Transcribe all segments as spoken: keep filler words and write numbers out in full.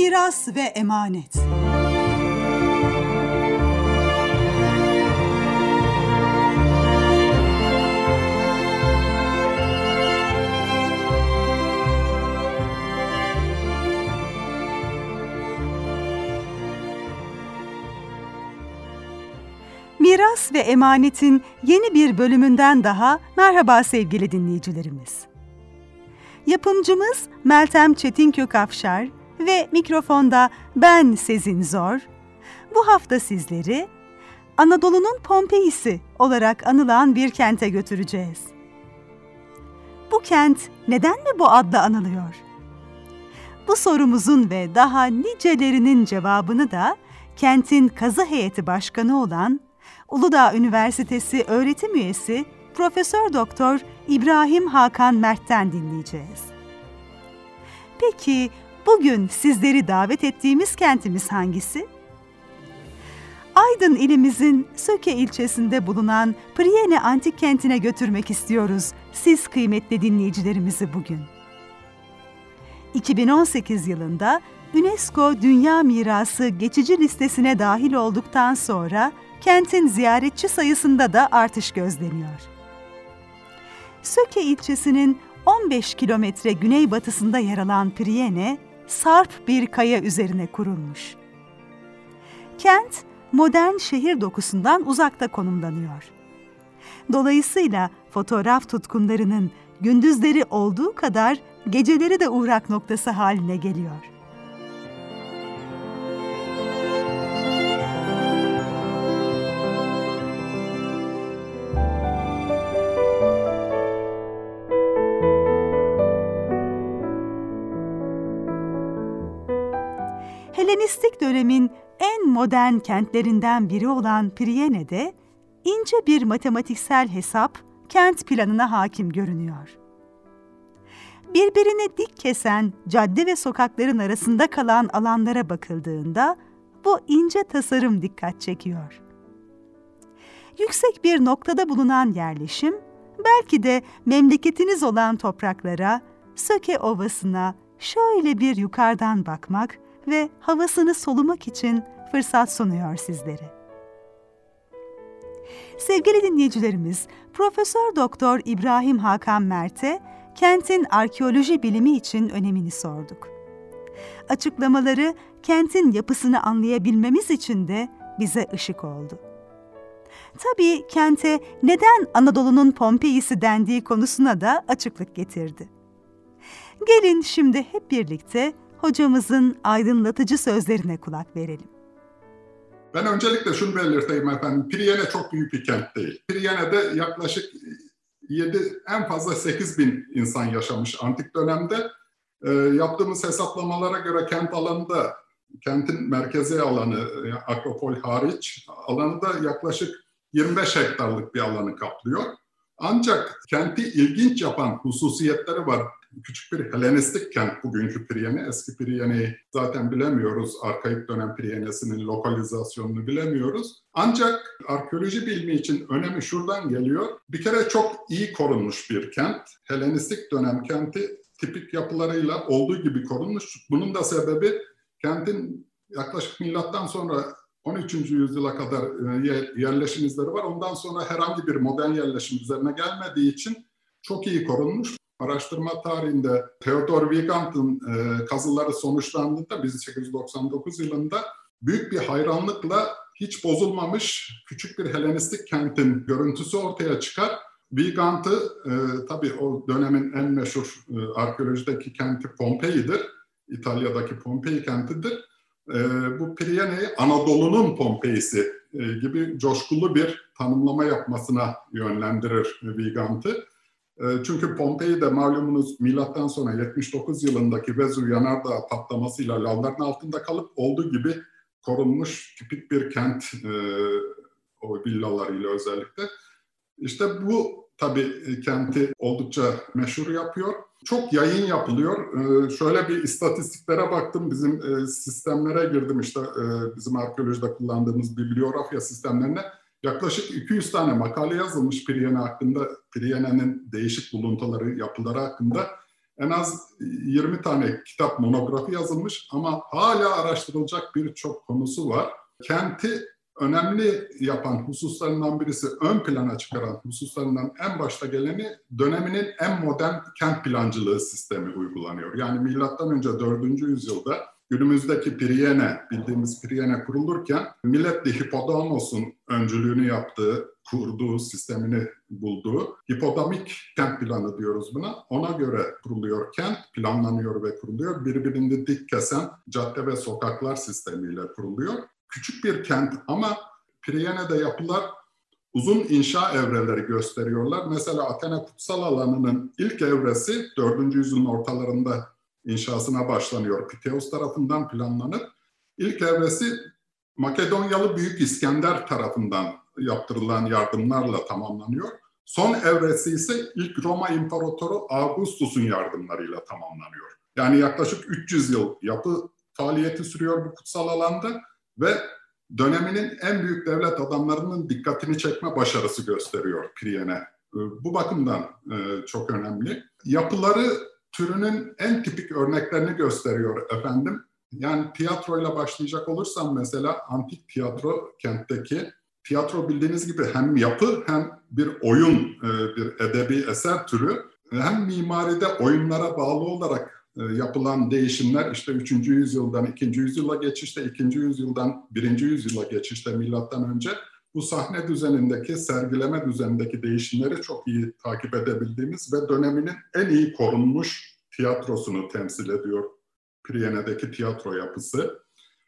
Miras ve emanet. Miras ve emanetin yeni bir bölümünden daha merhaba sevgili dinleyicilerimiz. Yapımcımız Meltem Çetinkök Afşar ve mikrofonda ben Sezin Zor. Bu hafta sizleri Anadolu'nun Pompei'si olarak anılan bir kente götüreceğiz. Bu kent neden mi bu adla anılıyor? Bu sorumuzun ve daha nicelerinin cevabını da kentin kazı heyeti başkanı olan Uludağ Üniversitesi öğretim üyesi Profesör Doktor İbrahim Hakan Mert'ten dinleyeceğiz. Peki bugün sizleri davet ettiğimiz kentimiz hangisi? Aydın ilimizin Söke ilçesinde bulunan Priene Antik Kenti'ne götürmek istiyoruz siz kıymetli dinleyicilerimizi bugün. iki bin on sekiz yılında UNESCO Dünya Mirası geçici listesine dahil olduktan sonra kentin ziyaretçi sayısında da artış gözleniyor. Söke ilçesinin on beş kilometre güneybatısında yer alan Priene, sarp bir kaya üzerine kurulmuş. Kent, modern şehir dokusundan uzakta konumlanıyor. Dolayısıyla fotoğraf tutkunlarının gündüzleri olduğu kadar geceleri de uğrak noktası haline geliyor. Helenistik dönemin en modern kentlerinden biri olan Priene'de ince bir matematiksel hesap kent planına hakim görünüyor. Birbirini dik kesen cadde ve sokakların arasında kalan alanlara bakıldığında bu ince tasarım dikkat çekiyor. Yüksek bir noktada bulunan yerleşim, belki de memleketiniz olan topraklara, Söke Ovası'na şöyle bir yukarıdan bakmak ve havasını solumak için fırsat sunuyor sizlere. Sevgili dinleyicilerimiz, Profesör Doktor İbrahim Hakan Mert'e kentin arkeoloji bilimi için önemini sorduk. Açıklamaları kentin yapısını anlayabilmemiz için de bize ışık oldu. Tabii kente neden Anadolu'nun Pompei'si dendiği konusuna da açıklık getirdi. Gelin şimdi hep birlikte hocamızın aydınlatıcı sözlerine kulak verelim. Ben öncelikle şunu belirteyim efendim. Priene çok büyük bir kent değil. Priene'de yaklaşık yedi, en fazla sekiz bin insan yaşamış antik dönemde. E, yaptığımız hesaplamalara göre kent alanında, kentin merkezi alanı, Akropol hariç, alanı da yaklaşık yirmi beş hektarlık bir alanı kaplıyor. Ancak kenti ilginç yapan hususiyetleri var. Küçük bir Helenistik kent bugünkü Priene. Eski Priene'yi zaten bilemiyoruz. Arkaik dönem Priene'sinin lokalizasyonunu bilemiyoruz. Ancak arkeoloji bilimi için önemi şuradan geliyor. Bir kere çok iyi korunmuş bir kent. Helenistik dönem kenti tipik yapılarıyla olduğu gibi korunmuş. Bunun da sebebi kentin yaklaşık milattan sonra on üçüncü yüzyıla kadar yerleşim izleri var. Ondan sonra herhangi bir modern yerleşim üzerine gelmediği için çok iyi korunmuş. Araştırma tarihinde Theodor Wigand'ın e, kazıları sonuçlandığında bin sekiz yüz doksan dokuz yılında büyük bir hayranlıkla hiç bozulmamış küçük bir Helenistik kentin görüntüsü ortaya çıkar. Wigand'ı e, tabii o dönemin en meşhur e, arkeolojideki kenti Pompei'dir. İtalya'daki Pompei kentidir. E, bu Priene'yi Anadolu'nun Pompei'si e, gibi coşkulu bir tanımlama yapmasına yönlendirir Wigand'ı. Çünkü Pompei'de malumunuz milattan sonra yetmiş dokuz yılındaki Vezüv yanardağ patlamasıyla lavların altında kalıp olduğu gibi korunmuş tipik bir kent, e, o villalarıyla özellikle. İşte bu tabii kenti oldukça meşhur yapıyor. Çok yayın yapılıyor. E, şöyle bir istatistiklere baktım, bizim e, sistemlere girdim işte e, bizim arkeolojide kullandığımız bibliografya sistemlerine. Yaklaşık iki yüz tane makale yazılmış Priene hakkında, Priene'nin değişik buluntuları, yapıları hakkında. En az yirmi tane kitap, monografi yazılmış ama hala araştırılacak birçok konusu var. Kenti önemli yapan hususlarından birisi, ön plana çıkaran hususlarından en başta geleni döneminin en modern kent plancılığı sistemi uygulanıyor. Yani milattan önce dördüncü yüzyılda günümüzdeki Priene, bildiğimiz Priene kurulurken milletli Hippodamus'un öncülüğünü yaptığı, kurduğu, sistemini bulduğu hipodamik kent planı diyoruz buna. Ona göre kuruluyor kent, planlanıyor ve kuruluyor. Birbirini dik kesen cadde ve sokaklar sistemiyle kuruluyor. Küçük bir kent ama Priene'de yapılar uzun inşa evreleri gösteriyorlar. Mesela Athena Kutsal Alanı'nın ilk evresi dördüncü yüzyılın ortalarında inşasına başlanıyor. Piteus tarafından planlanıp ilk evresi Makedonyalı Büyük İskender tarafından yaptırılan yardımlarla tamamlanıyor. Son evresi ise ilk Roma İmparatoru Augustus'un yardımlarıyla tamamlanıyor. Yani yaklaşık üç yüz yıl yapı faaliyeti sürüyor bu kutsal alanda ve döneminin en büyük devlet adamlarının dikkatini çekme başarısı gösteriyor Priene. Bu bakımdan çok önemli. Yapıları türünün en tipik örneklerini gösteriyor efendim. Yani tiyatroyla başlayacak olursam mesela antik tiyatro kentteki tiyatro bildiğiniz gibi hem yapı hem bir oyun, bir edebi eser türü. Hem mimaride oyunlara bağlı olarak yapılan değişimler işte üçüncü yüzyıldan ikinci yüzyıla geçişte, ikinci yüzyıldan birinci yüzyıla geçişte milattan önce bu sahne düzenindeki, sergileme düzenindeki değişimleri çok iyi takip edebildiğimiz ve döneminin en iyi korunmuş tiyatrosunu temsil ediyor Priene'deki tiyatro yapısı.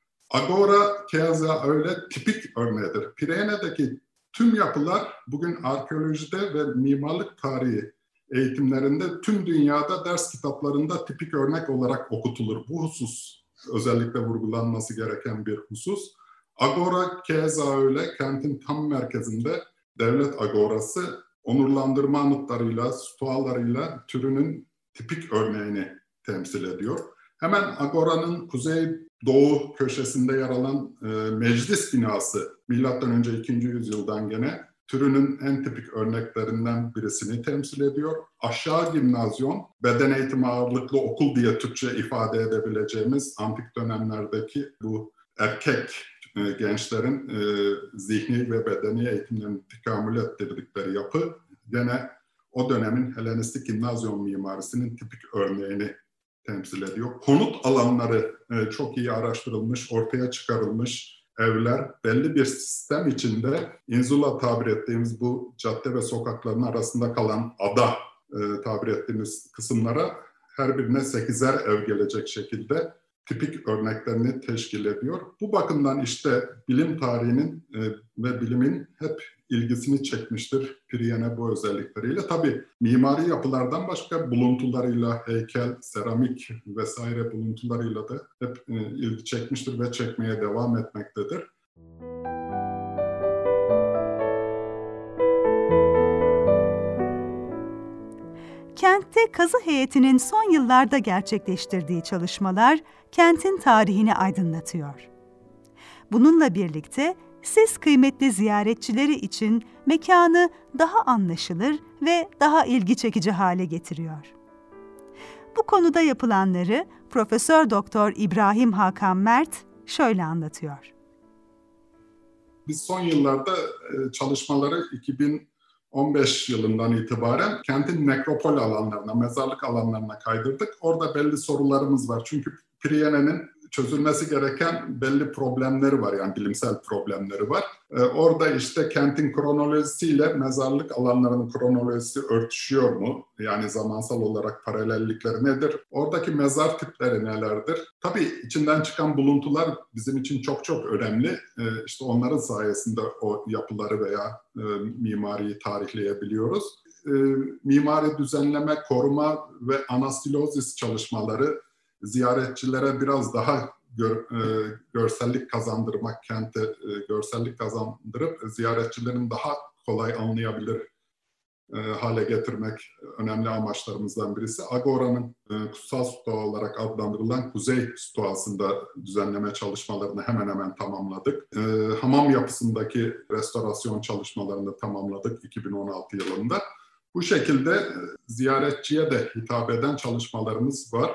Agora keza öyle tipik örneğidir. Priene'deki tüm yapılar bugün arkeolojide ve mimarlık tarihi eğitimlerinde tüm dünyada ders kitaplarında tipik örnek olarak okutulur. Bu husus özellikle vurgulanması gereken bir husus. Agora keza öyle, kentin tam merkezinde devlet agorası onurlandırma anıtlarıyla, stualarıyla türünün tipik örneğini temsil ediyor. Hemen agoranın kuzey doğu köşesinde yer alan e, meclis binası milattan önce ikinci yüzyıldan gene türünün en tipik örneklerinden birisini temsil ediyor. Aşağı gimnazyon, beden eğitimi ağırlıklı okul diye Türkçe ifade edebileceğimiz antik dönemlerdeki bu erkek e, gençlerin e, zihni ve bedeni eğitimlerini tekamül ettirdikleri yapı gene o dönemin Helenistik gimnazyon mimarisinin tipik örneğini temsil ediyor. Konut alanları e, çok iyi araştırılmış, ortaya çıkarılmış evler belli bir sistem içinde insula tabir ettiğimiz bu cadde ve sokakların arasında kalan ada e, tabir ettiğimiz kısımlara her birine sekizer ev gelecek şekilde tipik örneklerini teşkil ediyor. Bu bakımdan işte bilim tarihinin e, ve bilimin hep ilgisini çekmiştir Priene bu özellikleriyle. Tabii mimari yapılardan başka buluntularıyla, heykel, seramik vesaire buluntularıyla da hep e, ilgi çekmiştir ve çekmeye devam etmektedir. Kentte kazı heyetinin son yıllarda gerçekleştirdiği çalışmalar kentin tarihini aydınlatıyor. Bununla birlikte siz kıymetli ziyaretçileri için mekanı daha anlaşılır ve daha ilgi çekici hale getiriyor. Bu konuda yapılanları Profesör Doktor İbrahim Hakan Mert şöyle anlatıyor. Biz son yıllarda çalışmaları iki bin on beş yılından itibaren kentin nekropol alanlarına, mezarlık alanlarına kaydırdık. Orada belli sorularımız var. Çünkü Priene'nin çözülmesi gereken belli problemleri var, yani bilimsel problemleri var. Ee, orada işte kentin kronolojisiyle mezarlık alanlarının kronolojisi örtüşüyor mu? Yani zamansal olarak paralellikleri nedir? Oradaki mezar tipleri nelerdir? Tabii içinden çıkan buluntular bizim için çok çok önemli. Ee, işte onların sayesinde o yapıları veya e, mimariyi tarihleyebiliyoruz. E, mimari düzenleme, koruma ve anastilozis çalışmaları ziyaretçilere biraz daha gör, e, görsellik kazandırmak, kente e, görsellik kazandırıp ziyaretçilerin daha kolay anlayabilir e, hale getirmek önemli amaçlarımızdan birisi. Agora'nın e, kutsal stoğa olarak adlandırılan kuzey stoğasında düzenleme çalışmalarını hemen hemen tamamladık. E, hamam yapısındaki restorasyon çalışmalarını tamamladık iki bin on altı yılında. Bu şekilde ziyaretçiye de hitap eden çalışmalarımız var.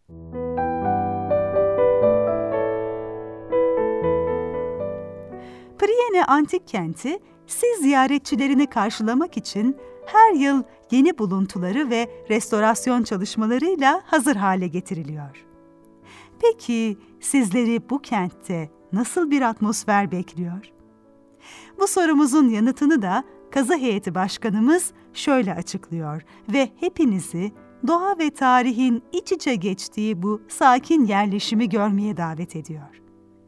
Priene Antik Kenti, siz ziyaretçilerini karşılamak için her yıl yeni buluntuları ve restorasyon çalışmalarıyla hazır hale getiriliyor. Peki sizleri bu kentte nasıl bir atmosfer bekliyor? Bu sorumuzun yanıtını da Kazı Heyeti Başkanımız şöyle açıklıyor ve hepinizi doğa ve tarihin iç içe geçtiği bu sakin yerleşimi görmeye davet ediyor.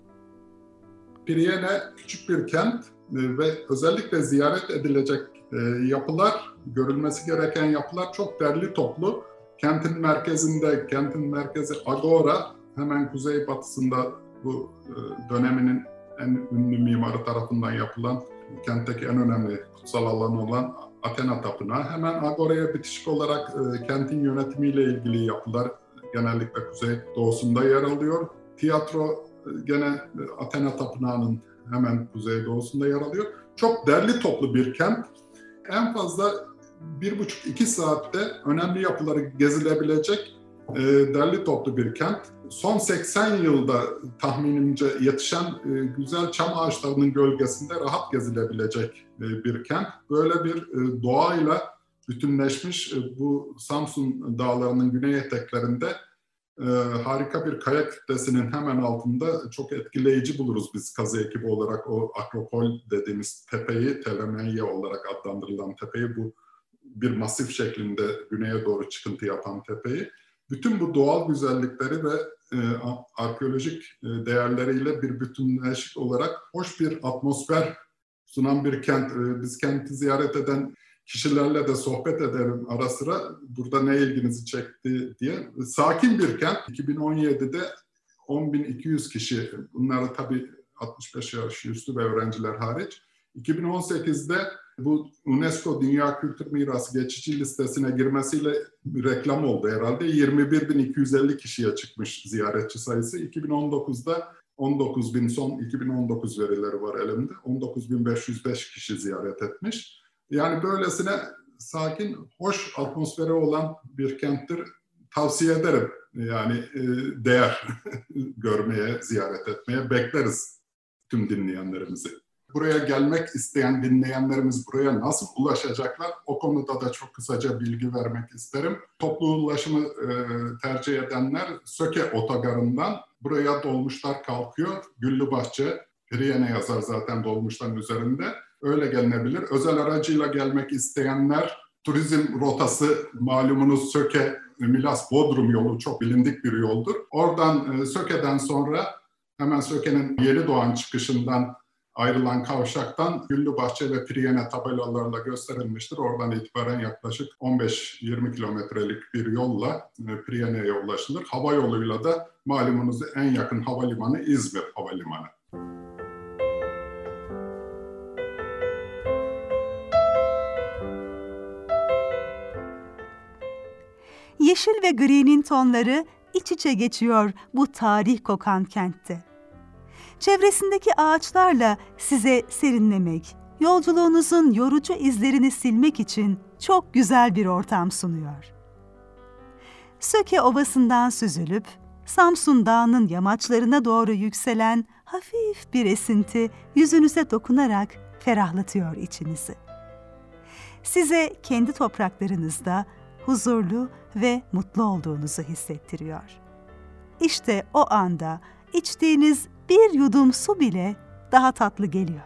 Priene küçük bir kent ve özellikle ziyaret edilecek yapılar, görülmesi gereken yapılar çok derli toplu. Kentin merkezinde, kentin merkezi Agora, hemen kuzeybatısında bu döneminin en ünlü mimarı tarafından yapılan, kentteki en önemli kutsal alanı olan Athena Tapınağı. Hemen Agora'ya bitişik olarak kentin yönetimiyle ilgili yapılar genellikle kuzey doğusunda yer alıyor. Tiyatro gene Athena Tapınağı'nın hemen kuzeydoğusunda yer alıyor. Çok derli toplu bir kent. En fazla bir buçuk iki saatte önemli yapıları gezilebilecek e, derli toplu bir kent. Son seksen yılda tahminimce yetişen e, güzel çam ağaçlarının gölgesinde rahat gezilebilecek e, bir kent. Böyle bir e, doğayla bütünleşmiş e, bu Samsun dağlarının güney eteklerinde Ee, harika bir kaya kütlesinin hemen altında çok etkileyici buluruz biz kazı ekibi olarak o Akropol dediğimiz tepeyi, Telemeye olarak adlandırılan tepeyi, bu bir masif şeklinde güneye doğru çıkıntı yapan tepeyi. Bütün bu doğal güzellikleri ve e, arkeolojik e, değerleriyle bir bütünleşik olarak hoş bir atmosfer sunan bir kent. E, biz kenti ziyaret eden kişilerle de sohbet ederim ara sıra. Burada ne ilginizi çekti diye. Sakin bir kent. iki bin on yedide on bin iki yüz kişi, bunlar tabii altmış beş yaş üstü ve öğrenciler hariç. iki bin on sekizde bu UNESCO Dünya Kültür Mirası geçici listesine girmesiyle bir reklam oldu herhalde. yirmi bir bin iki yüz elli kişiye çıkmış ziyaretçi sayısı. iki bin on dokuzda on dokuz bin, son iki bin on dokuz verileri var elimde. on dokuz bin beş yüz beş kişi ziyaret etmiş. Yani böylesine sakin, hoş atmosferi olan bir kenttir. Tavsiye ederim. Yani e, değer görmeye, ziyaret etmeye bekleriz tüm dinleyenlerimizi. Buraya gelmek isteyen dinleyenlerimiz buraya nasıl ulaşacaklar? O konuda da çok kısaca bilgi vermek isterim. Toplu ulaşımı e, tercih edenler Söke Otogarı'ndan buraya dolmuşlar kalkıyor. Güllübahçe, Priene yazar zaten dolmuşların üzerinde. Öyle gelinebilir. Özel aracıyla gelmek isteyenler, turizm rotası malumunuz Söke, Milas, Bodrum yolu çok bilindik bir yoldur. Oradan Söke'den sonra hemen Söke'nin Yeni Doğan çıkışından ayrılan kavşaktan Güllübahçe ve Priene tabelalarla gösterilmiştir. Oradan itibaren yaklaşık on beş yirmi kilometrelik bir yolla Priene'ye ulaşılır. Hava yoluyla da malumunuz en yakın havalimanı İzmir Havalimanı. Yeşil ve gri'nin tonları iç içe geçiyor bu tarih kokan kentte. Çevresindeki ağaçlarla size serinlemek, yolculuğunuzun yorucu izlerini silmek için çok güzel bir ortam sunuyor. Söke Ovası'ndan süzülüp Samsun Dağı'nın yamaçlarına doğru yükselen hafif bir esinti yüzünüze dokunarak ferahlatıyor içinizi. Size kendi topraklarınızda huzurlu ve mutlu olduğunuzu hissettiriyor. İşte o anda içtiğiniz bir yudum su bile daha tatlı geliyor.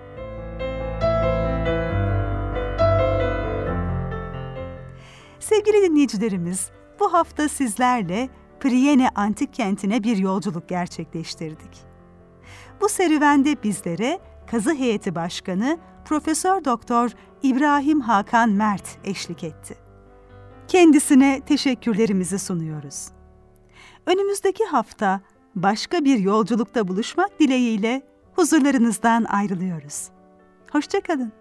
Sevgili dinleyicilerimiz, bu hafta sizlerle Priene Antik Kenti'ne bir yolculuk gerçekleştirdik. Bu serüvende bizlere Kazı Heyeti Başkanı Profesör Doktor İbrahim Hakan Mert eşlik etti. Kendisine teşekkürlerimizi sunuyoruz. Önümüzdeki hafta başka bir yolculukta buluşmak dileğiyle huzurlarınızdan ayrılıyoruz. Hoşça kalın.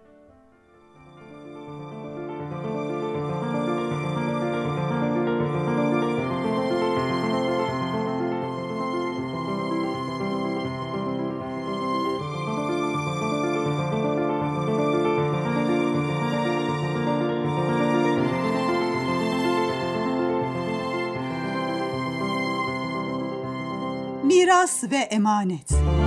miras ve emanet.